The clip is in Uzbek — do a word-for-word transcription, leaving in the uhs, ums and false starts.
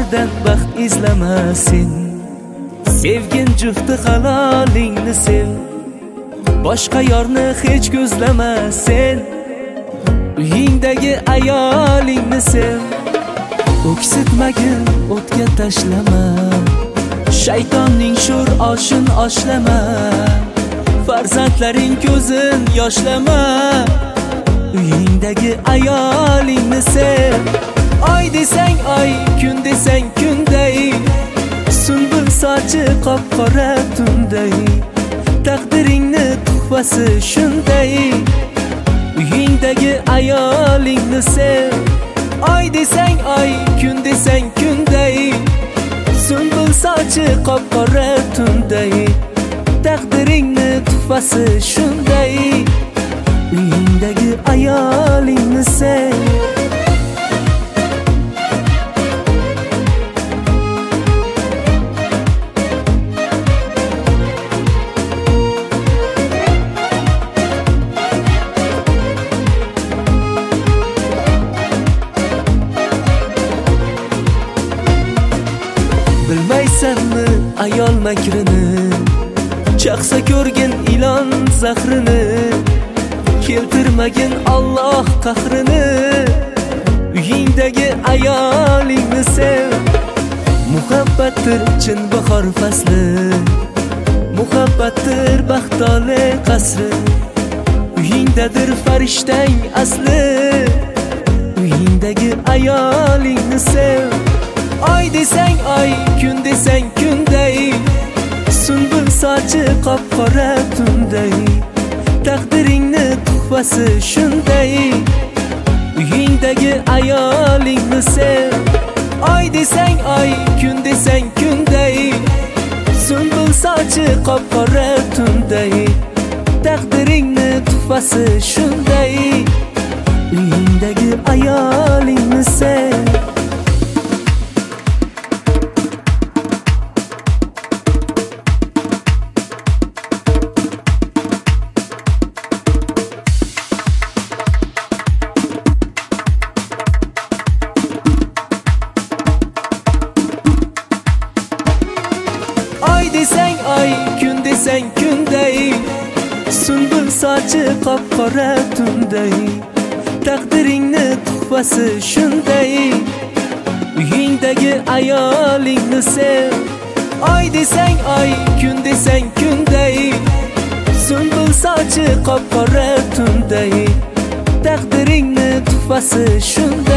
qayerdan baxt izlama sen. Sevgin jufti halolingni sev, boshqa yorni hech ko'zlama sen. Uyingdagi ayolingni sev, o'ksitmagin o'tga tashlama. Shaytonning sho'r oshin oshlama, farzandlaring ko'zin yoshlama. Uyingdagi ayolingni sev. Oy desang oy, kun desang kunday, sunbul sochi qop-qora tunday. Taqdiringni tuhfasi shunday. Uyingdagi ayolingni sev. Oy desang oy, kun desang kunday, sunbul sochi qop-qora tunday. Taqdiringni tuhfasi shunday. Uyingdagi ayolingni sev. Bilmaysanmi ayol makrini, chaqsa ko'rgin ilon zahrini. Keltirmagin Alloh qahrini. Uyingdagi ayolingni sev. Muhabbatdir chin bahor fasli, muhabbatdir baxtli qasri. Uyingdadir farishtang asli. Uyingdagi ayolingni sev. Oy desang oy, kun desang kunday, sunbul sochi qop-qora tunday. Taqdiringni tuhfasi shunday. Uyingdagi ayolingni sev. Oy desang oy, kun desang kunday, sunbul sochi qop-qora tunday. Taqdiringni tuhfasi shunday. Uyingdagi ayolingni sev. Oy desang oy, kun desang kunday, sunbul sochi qop-qora tunday. Taqdiringni tuhfasi shunday. Uyingdagi ayolingni sev. Oy desang oy, kun desang kunday, sunbul sochi qop-qora tunday. Taqdiringni tuhfasi shunday.